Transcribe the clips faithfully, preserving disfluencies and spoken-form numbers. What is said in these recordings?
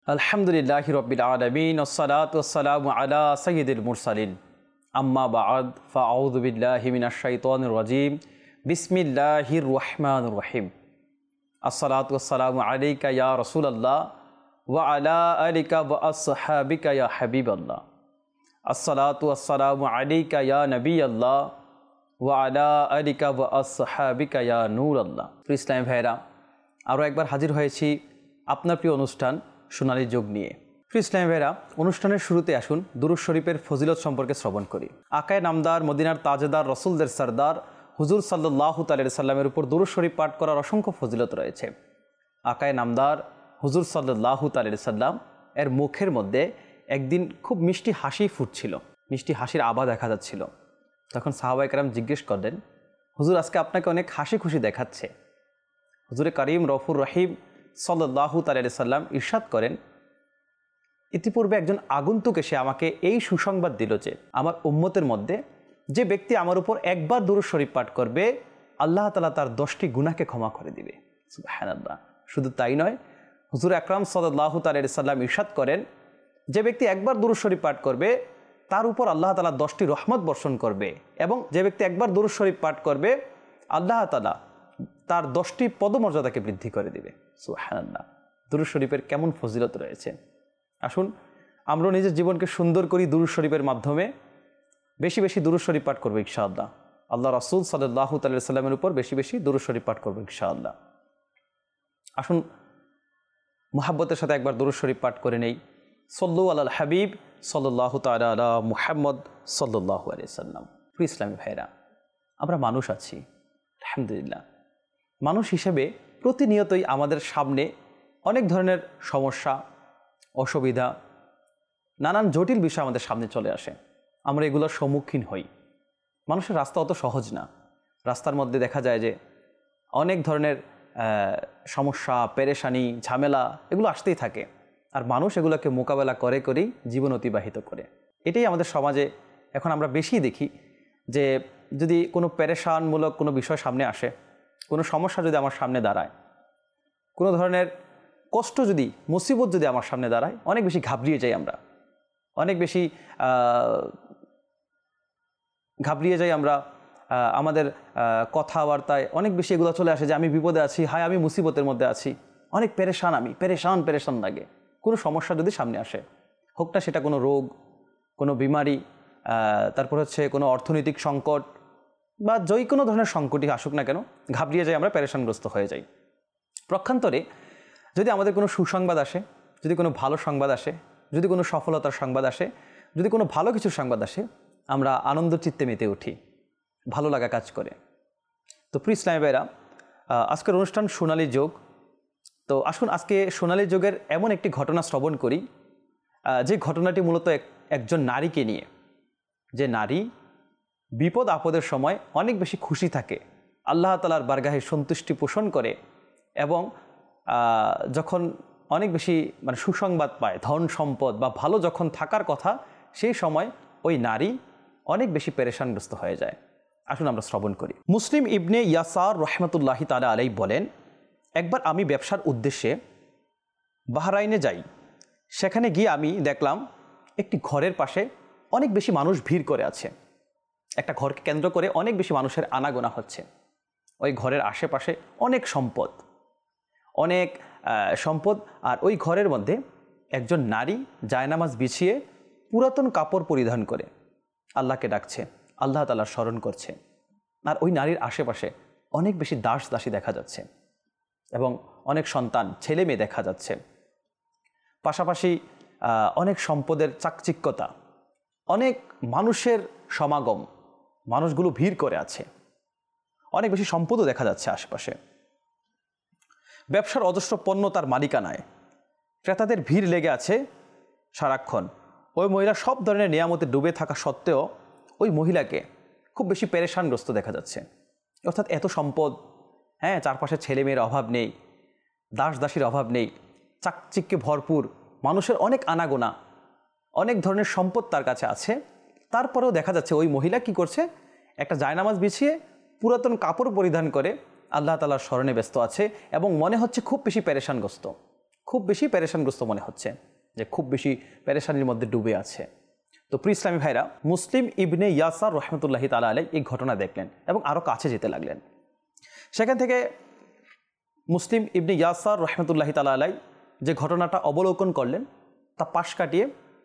আলহামদুলিল্লাহি রাব্বিল আলামিন ওয়াসসালাতু ওয়াসসালামু আলা সাইয়্যিদিল মুরসালিন আম্মা বা'দ ফাআউযু বিল্লাহি মিনাশ শাইতানির রাজীম বিসমিল্লাহির রহমানির রহিম আসসালাতু ওয়াসসালামু আলাইকা ইয়া রাসূলুল্লাহ ওয়া আলা আলিকা ওয়া আসহাবিকা ইয়া হাবিবাল্লাহ আসসালাতু ওয়াসসালামু আলাইকা ইয়া নবিয়াল্লাহ ওয়া আলা আলিকা ওয়া আসহাবিকা ইয়া নূরাল্লাহ। প্রিয় ইসলামী ভাইরা, আরও একবার হাজির হয়েছি আপনার প্রিয় অনুষ্ঠান সোনালী যুগ নিয়ে। প্রিয় ইসলামী ভাইরা, অনুষ্ঠানের শুরুতে আসুন দুরূদ শরীফের ফজিলত সম্পর্কে শ্রবণ করি। আকায়ে নামদার, মদিনার তাজেদার, রসুলদের সরদার হুজুর সাল্লাল্লাহু তাআলা সাল্লামের উপর দুরূদ শরীফ পাঠ করার অসংখ্য ফজিলত রয়েছে। আকায়ে নামদার হুজুর সাল্লাল্লাহু তাআলা সাল্লাম এর মুখের মধ্যে একদিন খুব মিষ্টি হাসি ফুটছিল, মিষ্টি হাসির আভা দেখা যাচ্ছিল। তখন সাহাবায়ে কেরাম জিজ্ঞেস করলেন, হুজুর আজকে আপনাকে অনেক হাসি খুশি দেখাচ্ছে। হুজুরে কারিম রফুর রহিম সাল্লাল্লাহু তাআলা সাল্লাম ইরশাদ করেন, ইতিপূর্বে একজন আগন্তুক এসে আমাকে এই সুসংবাদ দিল যে আমার উম্মতের মধ্যে যে ব্যক্তি আমার উপর একবার দুরূদ শরীফ পাঠ করবে, আল্লাহ তাআলা তার দশটি গুনাহকে ক্ষমা করে দিবে। সুবহানাল্লাহ। শুধু তাই নয়, হুজুর আকরাম সাল্লাল্লাহু তাআলা সাল্লাম ইরশাদ করেন, যে ব্যক্তি একবার দুরূদ শরীফ পাঠ করবে তার উপর আল্লাহ তাআলা দশটি রহমত বর্ষণ করবে, এবং যে ব্যক্তি একবার দুরূদ শরীফ পাঠ করবে আল্লাহ তাআলা তার দশটি পদমর্যাদাকে বৃদ্ধি করে দিবে। সুবহানাল্লাহ। দুরূদ শরীফের কেমন ফজিলত রয়েছে। আসুন আমরা নিজের জীবনকে সুন্দর করি দুরূদ শরীফের মাধ্যমে। বেশি বেশি দুরূদ শরীফ পাঠ করবো ইনশাআল্লাহ। আল্লাহ রাসূল সাল্লাল্লাহু তাআলা সাল্লামের উপর বেশি বেশি দুরূদ শরীফ পাঠ করবো ইনশাআল্লাহ। আসুন মুহাব্বতের সাথে একবার দুরূদ শরীফ পাঠ করে নেই। সল্লু আলাল হাবিব সাল্লাল্লাহু তাআলা আলা মুহাম্মদ সাল্লাল্লাহু আলাইহি সাল্লাম। প্রিয় ইসলামী ভাইরা, আমরা মানুষ আছি, আলহামদুলিল্লাহ। মানুষ হিসেবে প্রতিনিয়তই আমাদের সামনে অনেক ধরনের সমস্যা, অসুবিধা, নানান জটিল বিষয় আমাদের সামনে চলে আসে। আমরা এগুলোর সম্মুখীন হই। মানুষের রাস্তা অত সহজ না। রাস্তার মধ্যে দেখা যায় যে অনেক ধরনের সমস্যা, পেরেশানি, ঝামেলা এগুলো আসতেই থাকে, আর মানুষ এগুলোকে মোকাবেলা করে করেই জীবন অতিবাহিত করে। এটাই আমাদের সমাজে এখন আমরা বেশি দেখি যে যদি কোনো পেরেশানমূলক কোনো বিষয় সামনে আসে, কোনো সমস্যা যদি আমার সামনে দাঁড়ায়, কোনো ধরনের কষ্ট যদি, মুসিবত যদি আমার সামনে দাঁড়ায়, অনেক বেশি ঘাবড়িয়ে যাই আমরা, অনেক বেশি ঘাবড়িয়ে যাই আমরা। আমাদের কথাবার্তায় অনেক বেশি এগুলো চলে আসে যে আমি বিপদে আছি, হায় আমি মুসিবতের মধ্যে আছি, অনেক পেরেশান, আমি পেরেশান পেরেশান লাগে। কোনো সমস্যা যদি সামনে আসে, হোক না সেটা কোনো রোগ, কোনো বিমারি, তারপর হচ্ছে কোনো অর্থনৈতিক সংকট বা যে কোনো ধরনের সংকটই আসুক না কেন, ঘাবড়িয়ে যাই আমরা, পেরেশানগ্রস্ত হয়ে যাই। পক্ষান্তরে যদি আমাদের কোনো সুসংবাদ আসে, যদি কোনো ভালো সংবাদ আসে, যদি কোনো সফলতার সংবাদ আসে, যদি কোনো ভালো কিছুর সংবাদ আসে, আমরা আনন্দ চিত্তে মেতে উঠি, ভালো লাগা কাজ করে। তো প্রিয় ইসলামী ভাইরা, আজকের অনুষ্ঠান সোনালী যুগ। তো আসুন আজকে সোনালী যুগের এমন একটি ঘটনা শ্রবণ করি, যে ঘটনাটি মূলত এক একজন নারীকে নিয়ে। যে নারী বিপদ আপদের সময় অনেক বেশি খুশি থাকে, আল্লাহ তাআলার বারগাহে সন্তুষ্টি পোষণ করে, এবং যখন অনেক বেশি মানে সুসংবাদ পায়, ধন সম্পদ বা ভালো যখন থাকার কথা, সেই সময় ওই নারী অনেক বেশি পেরেশানগ্রস্ত হয়ে যায়। আসুন আমরা শ্রবণ করি। মুসলিম ইবনে ইয়াসার রহমতুল্লাহি তাআলা আলাইহি বলেন, একবার আমি ব্যবসার উদ্দেশ্যে বাহরাইনে যাই। সেখানে গিয়ে আমি দেখলাম একটি ঘরের পাশে অনেক বেশি মানুষ ভিড় করে আছে। একটা ঘরকে কেন্দ্র করে অনেক বেশি মানুষের আনাগোনা হচ্ছে। ওই ঘরের আশেপাশে অনেক সম্পদ, অনেক সম্পদ আর ওই ঘরের মধ্যে একজন নারী জায়নামাজ বিছিয়ে পুরাতন কাপড় পরিধান করে আল্লাহকে ডাকছে, আল্লাহ তাআলার স্মরণ করছে। আর ওই নারীর আশেপাশে অনেক বেশি দাস দাসী দেখা যাচ্ছে, এবং অনেক সন্তান, ছেলে মেয়ে দেখা যাচ্ছে। পাশাপাশি অনেক সম্পদের চাকচিক্যতা, অনেক মানুষের সমাগম, মানুষগুলো ভিড় করে আছে, অনেক বেশি সম্পদও দেখা যাচ্ছে আশেপাশে। ব্যবসার অজস্র পণ্য তার মালিকানায়, ক্রেতাদের ভিড় লেগে আছে সারাক্ষণ। ওই মহিলা সব ধরনের নিয়ামতে ডুবে থাকা সত্ত্বেও ওই মহিলাকে খুব বেশি পেরেশানগ্রস্ত দেখা যাচ্ছে। অর্থাৎ এত সম্পদ, হ্যাঁ, চারপাশে ছেলে মেয়ের অভাব নেই, দাস দাসীর অভাব নেই, চাকচিক্যে ভরপুর, মানুষের অনেক আনাগোনা, অনেক ধরনের সম্পদ তার কাছে আছে। তারপরেও দেখা যাচ্ছে ওই মহিলা কি করছে, একটা জায়নামাজ বিছিয়ে পুরাতন কাপড় পরিধান করে আল্লাহ তাআলার স্মরণে ব্যস্ত আছে, এবং মনে হচ্ছে খুব বেশি পেরেশানগ্রস্ত, খুব বেশি পেরেশানগ্রস্ত মনে হচ্ছে, যে খুব বেশি পেরেশানির মধ্যে ডুবে আছে। তো প্রিয় ইসলামী ভাইরা, মুসলিম ইবনে ইয়াসার রহমতুল্লাহি তাআলা আলাইহি এই ঘটনা দেখলেন এবং আরও কাছে যেতে লাগলেন। সেখান থেকে মুসলিম ইবনে ইয়াসার রহমতুল্লাহি তাআলা আলাইহি যে ঘটনাটা অবলোকন করলেন তা পাশ কাটিয়ে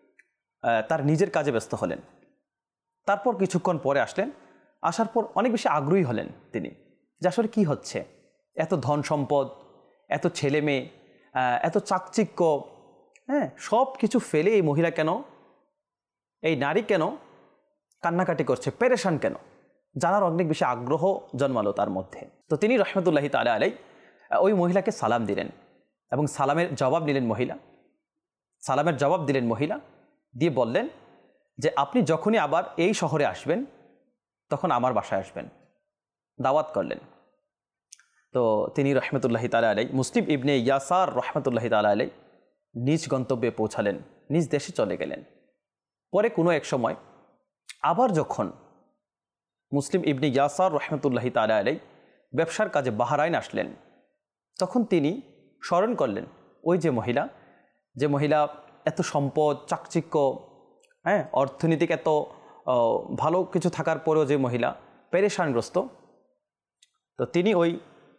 তার নিজের কাজে ব্যস্ত হলেন। তারপর কিছুক্ষণ পরে আসলেন, আসার পর অনেক বেশি আগ্রহী হলেন তিনি, যে আসলে কী হচ্ছে, এত ধন সম্পদ, এত ছেলে মেয়ে, এত চাকচিক্য, হ্যাঁ, সব কিছু ফেলে এই মহিলা কেন, এই নারী কেন কান্নাকাটি করছে, পেরেশান কেন, জানার অনেক বেশি আগ্রহ জন্মালো তার মধ্যে। তো তিনি রহমতুল্লাহি তাআলা আলাইহি ওই মহিলাকে সালাম দিলেন এবং সালামের জবাব নিলেন মহিলা সালামের জবাব দিলেন মহিলা দিয়ে বললেন যে আপনি যখনই আবার এই শহরে আসবেন তখন আমার বাসায় আসবেন, দাওয়াত করলেন। তো তিনি রহমতুল্লাহি তাআলা আলাইহি মুসলিম ইবনে ইয়াসার রহমতুল্লাহি তাআলা আলাইহি নিজ গন্তব্যে পৌঁছালেন, নিজ দেশে চলে গেলেন। পরে কোনো এক সময় আবার যখন মুসলিম ইবনে ইয়াসার রহমতুল্লাহি তাআলা আলাইহি ব্যবসার কাজে বাহরাইন আসলেন, তখন তিনি স্মরণ করলেন ওই যে মহিলা, যে মহিলা এত সম্পদ, চাকচিক্য, হ্যাঁ, অর্থনৈতিক এত ভালো কিছু থাকার পরেও যে মহিলা পেরেশানগ্রস্ত। তো তিনি ওই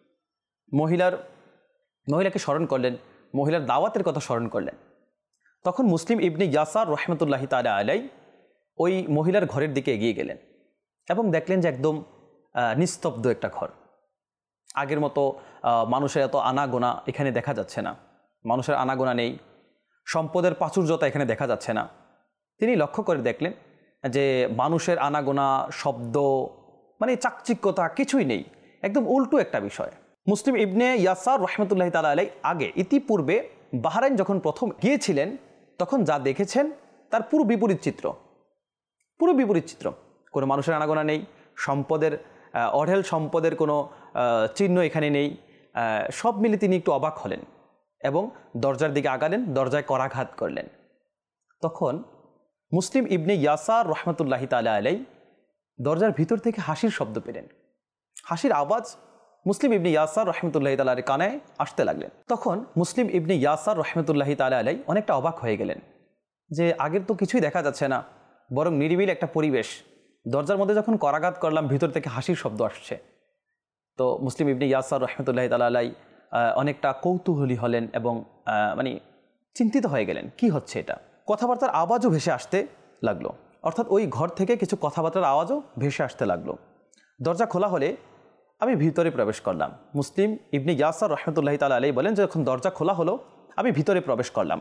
মহিলার মহিলাকে স্মরণ করলেন, মহিলার দাওয়াতের কথা স্মরণ করলেন। তখন মুসলিম ইবনে ইয়াসার রহমতুল্লাহি তাআলা আলাইহি ওই মহিলার ঘরের দিকে এগিয়ে গেলেন এবং দেখলেন যে একদম নিস্তব্ধ একটা ঘর। আগের মতো মানুষের এত আনাগোনা এখানে দেখা যাচ্ছে না, মানুষের আনাগোনা নেই, সম্পদের প্রাচুর্যতা এখানে দেখা যাচ্ছে না। তিনি লক্ষ্য করে দেখলেন যে মানুষের আনাগোনা, শব্দ, মানে চাকচিক্যতা কিছুই নেই, একদম উল্টো একটা বিষয়। মুসলিম ইবনে ইয়াসার রহমতুল্লাহি তাআলা আলাইহি আগে ইতিপূর্বে বাহরাইন যখন প্রথম গিয়েছিলেন তখন যা দেখেছেন তার পুরো বিপরীত চিত্র, পুরো বিপরীত চিত্র। কোনো মানুষের আনাগোনা নেই, সম্পদের অঢেল সম্পদের কোনো চিহ্ন এখানে নেই। সব মিলে তিনি একটু অবাক হলেন এবং দরজার দিকে আগালেন, দরজায় করাঘাত করলেন। তখন মুসলিম ইবনে ইয়াসার রহমতুল্লাহি তাআলা আলাইহি দরজার ভিতর থেকে হাসির শব্দ পেলেন। হাসির আওয়াজ মুসলিম ইবনে ইয়াসার রহমতুল্লাহি তাআলা আলাইহির কানে আসতে লাগলেন। তখন মুসলিম ইবনে ইয়াসার রহমতুল্লাহি তাআলা আলাইহি অনেকটা অবাক হয়ে গেলেন যে আগের তো কিছুই দেখা যাচ্ছে না, বরং নিরিবিলি একটা পরিবেশ, দরজার মধ্যে যখন করাঘাত করলাম ভিতর থেকে হাসির শব্দ আসছে। তো মুসলিম ইবনে ইয়াসার রহমতুল্লাহি তাআলা আলাইহি অনেকটা কৌতূহলী হলেন এবং মানে চিন্তিত হয়ে গেলেন, কি হচ্ছে এটা। কথাবার্তার আওয়াজও ভেসে আসতে লাগলো, অর্থাৎ ওই ঘর থেকে কিছু কথাবার্তার আওয়াজও ভেসে আসতে লাগলো। দরজা খোলা হলে আমি ভিতরে প্রবেশ করলাম। মুসলিম ইবনে ইয়াসার রহমতুল্লাহি তাআলা আলাইহি বলেন, যখন দরজা খোলা হলো আমি ভিতরে প্রবেশ করলাম,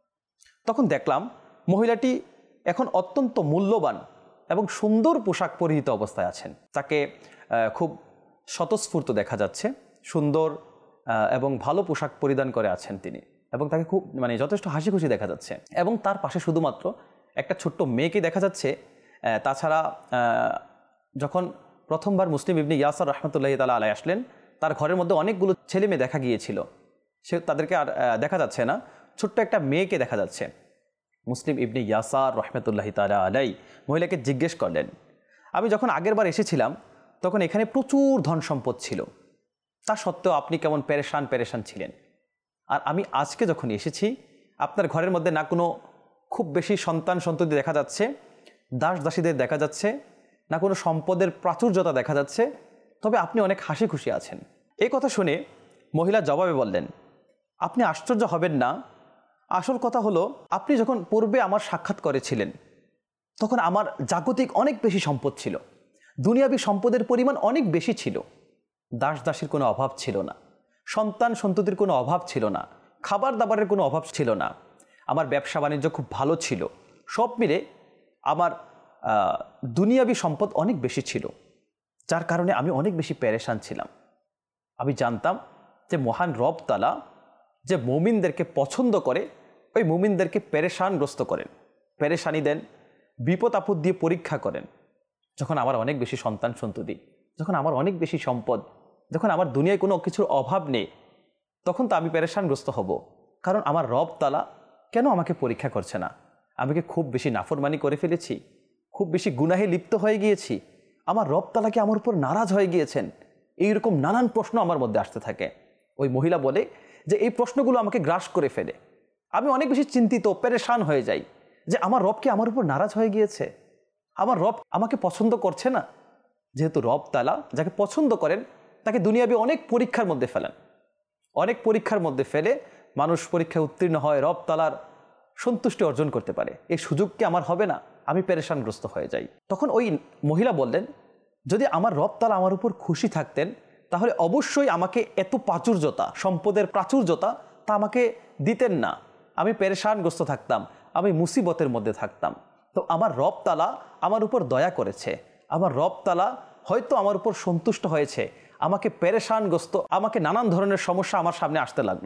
তখন দেখলাম মহিলাটি এখন অত্যন্ত মূল্যবান এবং সুন্দর পোশাক পরিহিত অবস্থায় আছেন। তাকে খুব স্বতঃস্ফূর্ত দেখা যাচ্ছে, সুন্দর এবং ভালো পোশাক পরিধান করে আছেন তিনি, এবং তাকে খুব মানে যথেষ্ট হাসি খুশি দেখা যাচ্ছে। এবং তার পাশে শুধুমাত্র একটা ছোট্ট মেয়েকে দেখা যাচ্ছে। তাছাড়া যখন প্রথমবার মুসলিম ইবনে ইয়াসার রহমতুল্লাহি তাআলা আলাইহি আসলেন, তার ঘরের মধ্যে অনেকগুলো ছেলে মেয়ে দেখা গিয়েছিল, সে তাদেরকে আর দেখা যাচ্ছে না, ছোট্ট একটা মেয়েকে দেখা যাচ্ছে। মুসলিম ইবনে ইয়াসার রহমতুল্লাহি তাআলা আলাইহি মহিলাকে জিজ্ঞেস করলেন, আমি যখন আগের বার এসেছিলাম তখন এখানে প্রচুর ধন সম্পদ ছিল, তা সত্ত্বেও আপনি কেমন পেরেশান পেরেশান ছিলেন, আর আমি আজকে যখন এসেছি আপনার ঘরের মধ্যে না কোনো খুব বেশি সন্তান সন্ততি দেখা যাচ্ছে, দাস দাসীদের দেখা যাচ্ছে না, কোনো সম্পদের প্রাচুর্যতা দেখা যাচ্ছে, তবে আপনি অনেক হাসি খুশি আছেন। এই কথা শুনে মহিলা জবাবে বললেন, আপনি আশ্চর্য হবেন না, আসল কথা হলো আপনি যখন পূর্বে আমার সাক্ষাৎ করেছিলেন তখন আমার জাগতিক অনেক বেশি সম্পদ ছিল, দুনিয়াবী সম্পদের পরিমাণ অনেক বেশি ছিল, দাস দাসীর কোনো অভাব ছিল না, সন্তান সন্ততির কোনো অভাব ছিল না, খাবার দাবারের কোনো অভাব ছিল না, আমার ব্যবসা বাণিজ্য খুব ভালো ছিল, সব মিলে আমার দুনিয়াবী সম্পদ অনেক বেশি ছিল, যার কারণে আমি অনেক বেশি পেরেশান ছিলাম। আমি জানতাম যে মহান রব তাআলা যে মুমিনদেরকে পছন্দ করে ওই মুমিনদেরকে পেরেশানগ্রস্ত করেন, পেরেশানি দেন, বিপদ আপদ দিয়ে পরীক্ষা করেন। যখন আমার অনেক বেশি সন্তান সন্ততি, যখন আমার অনেক বেশি সম্পদ, যখন আমার দুনিয়ায় কোনো কিছুর অভাব নেই, তখন তো আমি পেরেশানগ্রস্ত হব, কারণ আমার রব তাআলা কেন আমাকে পরীক্ষা করছে না? আমি কি খুব বেশি নাফরমানি করে ফেলেছি? খুব বেশি গুনাহে লিপ্ত হয়ে গিয়েছি? আমার রব তাআলা কি আমার উপর নারাজ হয়ে গিয়েছেন? এইরকম নানান প্রশ্ন আমার মধ্যে আসতে থাকে। ওই মহিলা বলে যে এই প্রশ্নগুলো আমাকে গ্রাস করে ফেলে। আমি অনেক বেশি চিন্তিত, পেরেশান হয়ে যাই যে আমার রব কি আমার উপর নারাজ হয়ে গিয়েছে, আমার রব আমাকে পছন্দ করছে না। যেহেতু রব তাআলা যাকে পছন্দ করেন তাকে দুনিয়াবি অনেক পরীক্ষার মধ্যে ফেলেন, অনেক পরীক্ষার মধ্যে ফেলে মানুষ পরীক্ষায় উত্তীর্ণ হয়, রব তাআলার সন্তুষ্টি অর্জন করতে পারে। এই সুযোগ কি আমার হবে না? আমি পেরেশানগ্রস্ত হয়ে যাই। তখন ওই মহিলা বললেন, যদি আমার রব তাআলা আমার উপর খুশি থাকতেন তাহলে অবশ্যই আমাকে এত প্রাচুর্যতা, সম্পদের প্রাচুর্যতা তা আমাকে দিতেন না। আমি পেরেশানগ্রস্ত থাকতাম, আমি মুসিবতের মধ্যে থাকতাম। তো আমার রব তাআলা আমার উপর দয়া করেছে, আমার রব তাআলা হয়তো আমার উপর সন্তুষ্ট হয়েছে, আমাকে পেরেশানগ্রস্ত, আমাকে নানান ধরনের সমস্যা আমার সামনে আসতে লাগলো।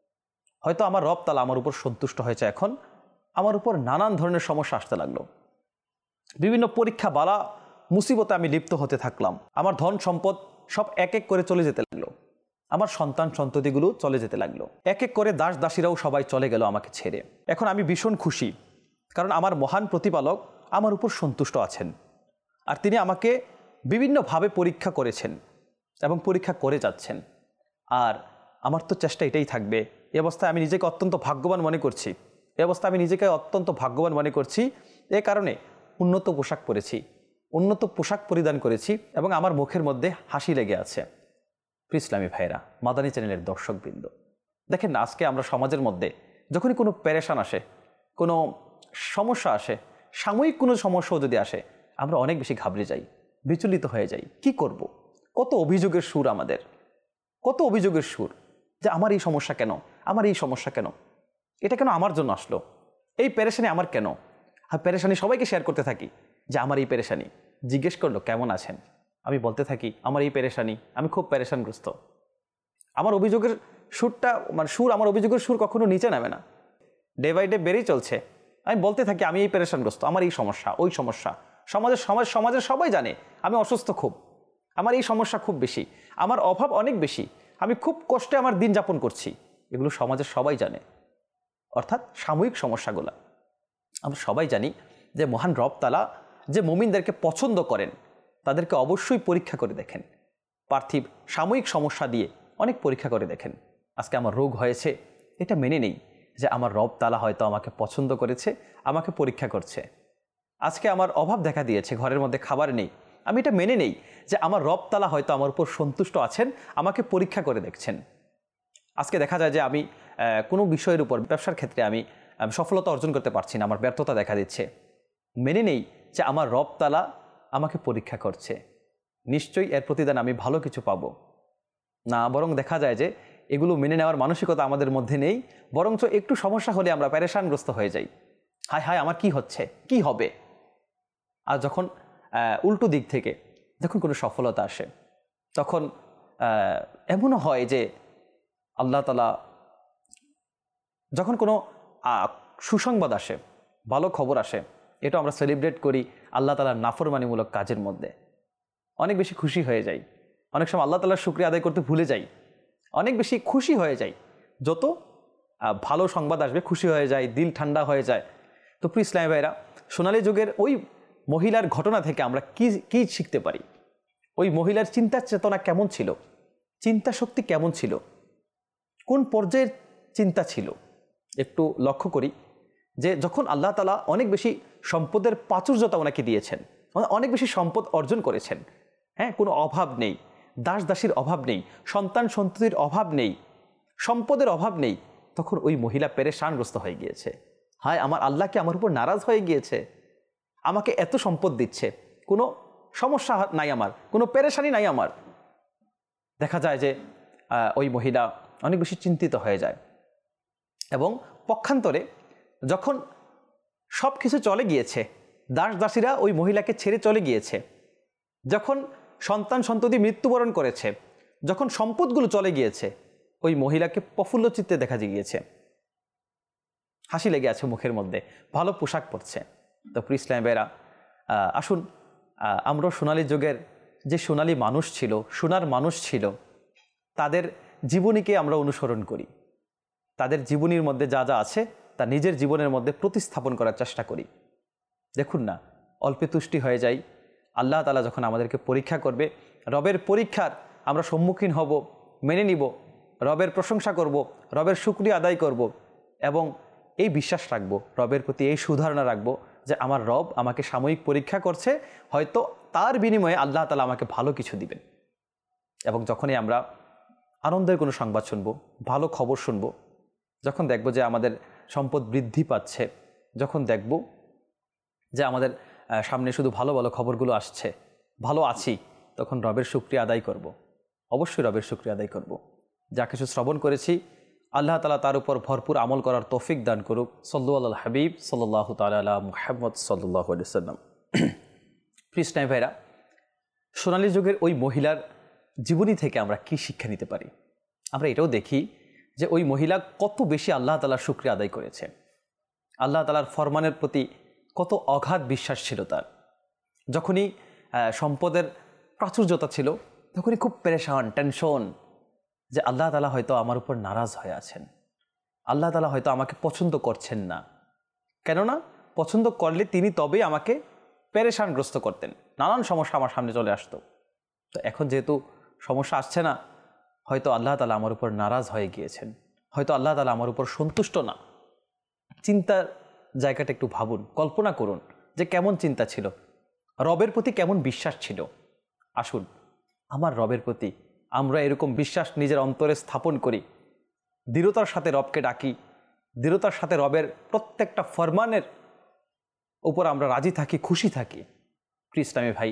হয়তো আমার রব তাআলা আমার উপর সন্তুষ্ট হয়েছে, এখন আমার উপর নানান ধরনের সমস্যা আসতে লাগলো। বিভিন্ন পরীক্ষা বালা মুসিবতে আমি লিপ্ত হতে থাকলাম। আমার ধন সম্পদ সব এক এক করে চলে যেতে লাগলো, আমার সন্তান সন্ততিগুলো চলে যেতে লাগলো, এক এক করে দাস দাসীরাও সবাই চলে গেল আমাকে ছেড়ে। এখন আমি ভীষণ খুশি, কারণ আমার মহান প্রতিপালক আমার উপর সন্তুষ্ট আছেন, আর তিনি আমাকে বিভিন্নভাবে পরীক্ষা করেছেন এবং পরীক্ষা করে যাচ্ছেন। আর আমার তো চেষ্টা এটাই থাকবে, এই অবস্থায় আমি নিজেকে অত্যন্ত ভাগ্যবান মনে করছি, এই অবস্থায় আমি নিজেকে অত্যন্ত ভাগ্যবান মনে করছি এ কারণে উন্নত পোশাক পরেছি, উন্নত পোশাক পরিধান করেছি এবং আমার মুখের মধ্যে হাসি লেগে আছে। প্রিয় ইসলামী ভাইরা, মাদানী চ্যানেলের দর্শকবৃন্দ, দেখেন না, আজকে আমরা সমাজের মধ্যে যখনই কোনো পেরেশান আসে, কোনো সমস্যা আসে, সাময়িক কোনো সমস্যাও যদি আসে, আমরা অনেক বেশি ঘাবড়ে যাই, বিচলিত হয়ে যাই। কি করব? কত অভিযোগের সুর আমাদের, কত অভিযোগের সুর যে আমার এই সমস্যা কেন, আমার এই সমস্যা কেন, এটা কেন আমার জন্য আসলো, এই পেরেশানি আমার কেন। আর পেরেশানি সবাইকে শেয়ার করতে থাকি যে আমার এই পেরেশানি। জিজ্ঞেস করলো কেমন আছেন, আমি বলতে থাকি আমার এই পেরেশানি, আমি খুব পেরেশানগ্রস্ত। আমার অভিযোগের সুরটা, মানে সুর, আমার অভিযোগের সুর কখনো নিচে নামে না, ডে বাই ডে বেড়েই চলছে। আমি বলতে থাকি আমি এই পেরেশানগ্রস্ত, আমার এই সমস্যা, ওই সমস্যা। সমাজের সমাজ সমাজের সবাই জানে আমি অসুস্থ খুব, আমার এই সমস্যা খুব বেশি, আমার অভাব অনেক বেশি, আমি খুব কষ্টে আমার দিন যাপন করছি। এগুলো সমাজের সবাই জানে, অর্থাৎ সাময়িক সমস্যাগুলো। আমরা সবাই জানি যে মহান রব তাআলা যে মুমিনদেরকে পছন্দ করেন তাদেরকে অবশ্যই পরীক্ষা করে দেখেন, পার্থিব সাময়িক সমস্যা দিয়ে অনেক পরীক্ষা করে দেখেন। আজকে আমার রোগ হয়েছে, এটা মেনে নেই যে আমার রব তাআলা হয়তো আমাকে পছন্দ করেছে, আমাকে পরীক্ষা করছে। আজকে আমার অভাব দেখা দিয়েছে, ঘরের মধ্যে খাবার নেই, আমি এটা মেনে নেই যে আমার রব তাআলা হয়তো আমার উপর সন্তুষ্ট আছেন, আমাকে পরীক্ষা করে দেখছেন। আজকে দেখা যায় যে আমি কোনো বিষয়ের উপর, ব্যবসার ক্ষেত্রে আমি সফলতা অর্জন করতে পারছি না, আমার ব্যর্থতা দেখা দিচ্ছে। মেনে নেই যে আমার রব তাআলা আমাকে পরীক্ষা করছে, নিশ্চয়ই এর প্রতিদান আমি ভালো কিছু পাবো না। বরং দেখা যায় যে এগুলো মেনে নেওয়ার মানসিকতা আমাদের মধ্যে নেই, বরঞ্চ একটু সমস্যা হলে আমরা পেরেশানগ্রস্ত হয়ে যাই। হায় হায়, আমার কি হচ্ছে, কি হবে। আর যখন উল্টো দিক থেকে যখন কোনো সফলতা আসে, তখন এমনও হয় যে আল্লাহ তাআলা, যখন কোনো সুসংবাদ আসে, ভালো খবর আসে, এটা আমরা সেলিব্রেট করি আল্লাহ তাআলার নাফরমানিমূলক কাজের মধ্যে, অনেক বেশি খুশি হয়ে যাই। অনেক সময় আল্লাহ তাআলার শুকরিয়া আদায় করতে ভুলে যাই, অনেক বেশি খুশি হয়ে যাই। যত ভালো সংবাদ আসবে খুশি হয়ে যায়, দিল ঠান্ডা হয়ে যায়। তো প্রিয় ইসলামী ভাইরা, সোনালী যুগের ওই মহিলার ঘটনা থেকে আমরা কি কি শিখতে পারি? ওই মহিলার চিন্তার চেতনা কেমন ছিল, চিন্তা শক্তি কেমন ছিল, কোন পর্যায়ের চিন্তা ছিল, একটু লক্ষ্য করি যে যখন আল্লাহ তাআলা অনেক বেশি সম্পদের প্রাচুর্যতা ওনাকে দিয়েছেন, অনেক বেশি সম্পদ অর্জন করেছেন, হ্যাঁ, কোনো অভাব নেই, দাস দাসীর অভাব নেই, সন্তান সন্ততির অভাব নেই, সম্পদের অভাব নেই, তখন ওই মহিলা পেরেশানগ্রস্ত হয়ে গিয়েছে। হায়, আমার আল্লাহ কি আমার উপর নারাজ হয়ে গিয়েছে, আমাকে এত সম্পদ দিচ্ছে, কোনো সমস্যা নাই আমার, কোনো পেরেশানি নাই আমার। দেখা যায় যে ওই মহিলা অনেক বেশি চিন্তিত হয়ে যায় এবং পক্ষান্তরে যখন সব কিছু চলে গিয়েছে, দাস দাসীরা ওই মহিলাকে ছেড়ে চলে গিয়েছে, যখন সন্তান সন্ততি মৃত্যুবরণ করেছে, যখন সম্পদগুলো চলে গিয়েছে, ওই মহিলাকে প্রফুল্ল চিত্তে দেখা গিয়েছে, হাসি লেগে আছে মুখের মধ্যে, ভালো পোশাক পরছে। তো প্রিয় ইসলামী ভাইরা, আসুন আমরা সোনালী যুগের যে সোনালী মানুষ ছিল, সোনার মানুষ ছিল, তাদের জীবনীকে আমরা অনুসরণ করি, তাদের জীবনীর মধ্যে যা যা আছে তা নিজের জীবনের মধ্যে প্রতিস্থাপন করার চেষ্টা করি। দেখুন না, অল্পে তুষ্টি হয়ে যাই, আল্লাহ তাআলা যখন আমাদেরকে পরীক্ষা করবে, রবের পরীক্ষার আমরা সম্মুখীন হব, মেনে নিব, রবের প্রশংসা করব, রবের শুকরিয়া আদায় করব এবং এই বিশ্বাস রাখবো, রবের প্রতি এই সুধারণা রাখবো যে আমার রব আমাকে সাময়িক পরীক্ষা করছে, হয়তো তার বিনিময়ে আল্লাহ তাআলা আমাকে ভালো কিছু দিবেন। এবং যখনই আমরা আনন্দের কোনো সংবাদ শুনবো, ভালো খবর শুনবো, যখন দেখব যে আমাদের সম্পদ বৃদ্ধি পাচ্ছে, যখন দেখব যে আমাদের সামনে শুধু ভালো ভালো খবরগুলো আসছে, ভালো আছি, তখন রবের শুকরিয়া আদায় করব। অবশ্যই রবের শুকরিয়া আদায় করব। যা কিছু শ্রবণ করেছি আল্লাহ তাআলা তার উপর ভরপুর আমল করার তৌফিক দান করুক। সাল্লাল্লাহু আলাল হাবিব সাল্লাল্লাহু তাআলা আলা মুহাম্মদ সাল্লাল্লাহু আলাইহি ওয়াসাল্লাম। প্রিয় ইসলামী ভাইরা, সোনালী যুগের ওই মহিলার জীবনী থেকে আমরা কি শিক্ষা নিতে পারি? আমরা এটাও দেখি যে ওই মহিলা কত বেশি আল্লাহ তাআলার শুকরিয়া আদায় করেছে। আল্লাহ তাআলার ফরমানের প্রতি কত অগাধ বিশ্বাস ছিল তার। যখনই সম্পদের প্রাচুর্যতা ছিল, তখনই খুব পেরেশান, টেনশন যে আল্লাহ তাআলা হয়তো আমার উপর নারাজ হয়ে আছেন, আল্লাহ তাআলা হয়তো আমাকে পছন্দ করছেন না। কেননা পছন্দ করলে তিনি তবেই আমাকে পেরেশানগ্রস্ত করতেন, নানান সমস্যা আমার সামনে চলে আসতো। তো এখন যেহেতু সমস্যা আসছে না, হয়তো আল্লাহ তাআলা আমার উপর নারাজ হয়ে গিয়েছেন, হয়তো আল্লাহ তাআলা আমার উপর সন্তুষ্ট না। চিন্তার জায়গাটা একটু ভাবুন, কল্পনা করুন যে কেমন চিন্তা ছিল, রবের প্রতি কেমন বিশ্বাস ছিল। আসুন আমার রবের প্রতি আমরা এরকম বিশ্বাস নিজের অন্তরে স্থাপন করি, দৃঢ়তার সাথে রবকে ডাকি, দৃঢ়তার সাথে রবের প্রত্যেকটা ফরমানের উপর আমরা রাজি থাকি, খুশি থাকি। প্রিয় ইসলামী ভাই,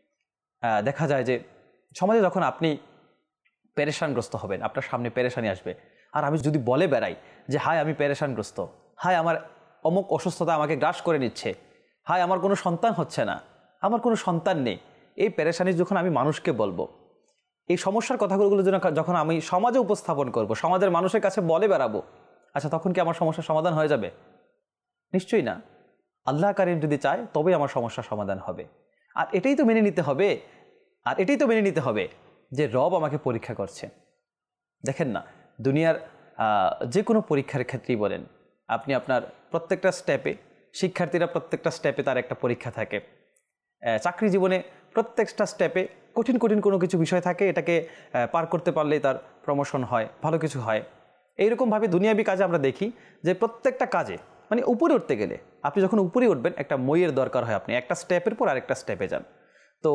দেখা যায় যে সমাজে যখন আপনি পেরেশানগ্রস্ত হবেন, আপনার সামনে পেরেশানি আসবে, আর আমি যদি বলে বেড়াই যে হায় আমি পেরেশানগ্রস্ত, হায় আমার অমুক অসুস্থতা আমাকে গ্রাস করে নিচ্ছে, হায় আমার কোনো সন্তান হচ্ছে না, আমার কোনো সন্তান নেই, এই পেরেশানি যখন আমি মানুষকে বলবো, এই সমস্যার কথাগুলো যখন আমি সমাজে উপস্থাপন করব, সমাজের মানুষের কাছে বলে বেড়াবো, আচ্ছা তখন কি আমার সমস্যার সমাধান হয়ে যাবে? নিশ্চয়ই না। আল্লাহ কারীম যদি চায় তবেই আমার সমস্যার সমাধান হবে। আর এটাই তো মেনে নিতে হবে, আর এটাই তো মেনে নিতে হবে যে রব আমাকে পরীক্ষা করছে। দেখেন না, দুনিয়ার যে কোনো পরীক্ষার ক্ষেত্রেই বলেন, আপনি আপনার প্রত্যেকটা স্টেপে, শিক্ষার্থীরা প্রত্যেকটা স্টেপে তার একটা পরীক্ষা থাকে। চাকরি জীবনে প্রত্যেকটা স্টেপে কঠিন কঠিন কোনো কিছু বিষয় থাকে, এটাকে পার করতে পারলেই তার প্রমোশন হয়, ভালো কিছু হয়। এইরকমভাবে দুনিয়াবি কাজে আমরা দেখি যে প্রত্যেকটা কাজে মানে উপরে উঠতে গেলে, আপনি যখন উপরে উঠবেন একটা মইয়ের দরকার হয়, আপনি একটা স্টেপের পর আরেকটা স্টেপে যান। তো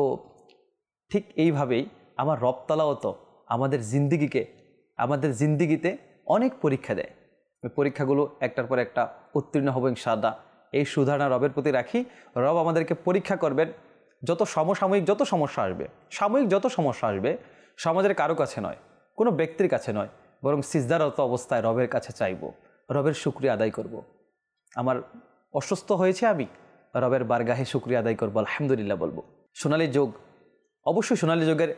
ঠিক এইভাবেই আমার রব তাআলাও তো আমাদের জিন্দিগিকে, আমাদের জিন্দিগিতে অনেক পরীক্ষা দেয়। ওই পরীক্ষাগুলো একটার পর একটা উত্তীর্ণ হবো ইনশাআল্লাহ। এই সুধারণা রবের প্রতি রাখি, রব আমাদেরকে পরীক্ষা করবেন। যত সমসাময়িক যত সমস্যা আসবে, সাময়িক যত সমস্যা আসবে, সমাজের কারো কাছে নয়, কোনো ব্যক্তির কাছে নয়, বরং সিজদারত অবস্থায় রবের কাছে চাইব, রবের শুকরিয়া আদায় করব। আমার অসুস্থ হয়েছে, আমি রবের বারগাহে শুকরিয়া আদায় করবো, আলহামদুলিল্লাহ বলবো। সোনালী যুগ, অবশ্যই সোনালী যুগের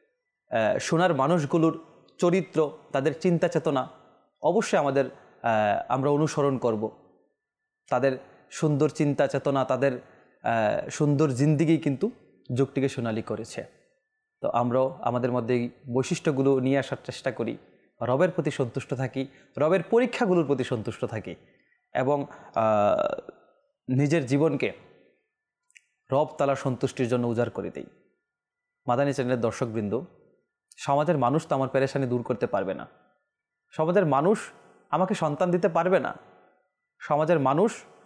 সোনার মানুষগুলোর চরিত্র, তাদের চিন্তা চেতনা অবশ্যই আমাদের আমরা অনুসরণ করব। তাদের সুন্দর চিন্তা চেতনা, তাদের সুন্দর জিন্দিগি কিন্তু যুগটিকে সোনালী করেছে। তো আমরাও আমাদের মধ্যে এই বৈশিষ্ট্যগুলো নিয়ে আসার চেষ্টা করি, রবের প্রতি সন্তুষ্ট থাকি, রবের পরীক্ষাগুলোর প্রতি সন্তুষ্ট থাকি এবং নিজের জীবনকে রব তাআলার সন্তুষ্টির জন্য উজাড় করে দেই। মাদানী চ্যানেলের দর্শকবৃন্দ, সমাজের মানুষ তো আমার পেরেশানি দূর করতে পারবে না, সমাজের মানুষ আমাকে সন্তান দিতে পারবে না, সমাজের মানুষ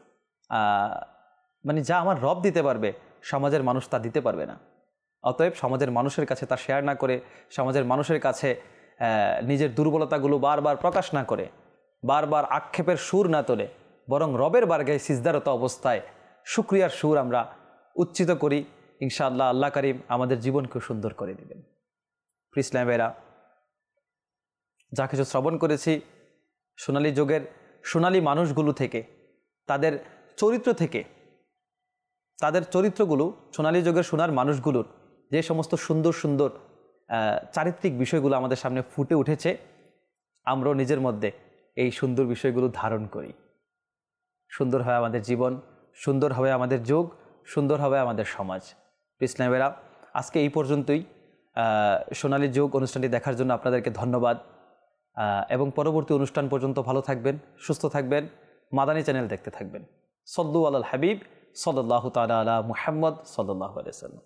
মানে যা আমার রব দিতে পারবে সমাজের মানুষ তা দিতে পারবে না। অতএব সমাজের মানুষের কাছে তা শেয়ার না করে, সমাজের মানুষের কাছে নিজের দুর্বলতাগুলো বারবার প্রকাশ না করে, বারবার আক্ষেপের সুর না তোলে, বরং রবের বারগাহে সিজদারত অবস্থায় শুকরিয়ার সুর আমরা উচ্চিত করি। ইনশাআল্লাহ আল্লাহ কারীম আমাদের জীবনকে সুন্দর করে দেবেন। প্রিয় ইসলামী ভাইরা, যা কিছু শ্রবণ করেছি সোনালী যুগের সোনালী মানুষগুলো থেকে, তাদের চরিত্র থেকে, তাদের চরিত্রগুলো, সোনালী যুগের সোনার মানুষগুলোর যে সমস্ত সুন্দর সুন্দর চারিত্রিক বিষয়গুলো আমাদের সামনে ফুটে উঠেছে, আমরাও নিজের মধ্যে এই সুন্দর বিষয়গুলো ধারণ করি। সুন্দর হবে আমাদের জীবন, সুন্দর হবে আমাদের যুগ, সুন্দর হবে আমাদের সমাজ। ইসলামেরা, আজকে এই পর্যন্তই। সোনালী যুগ অনুষ্ঠানটি দেখার জন্য আপনাদেরকে ধন্যবাদ এবং পরবর্তী অনুষ্ঠান পর্যন্ত ভালো থাকবেন, সুস্থ থাকবেন, মাদানী চ্যানেল দেখতে থাকবেন। সল্লু আলাল হাবিব সাল্লাল্লাহু তাআলা আলা মুহাম্মদ সাল্লাল্লাহু আলাইহি ওয়াসাল্লাম।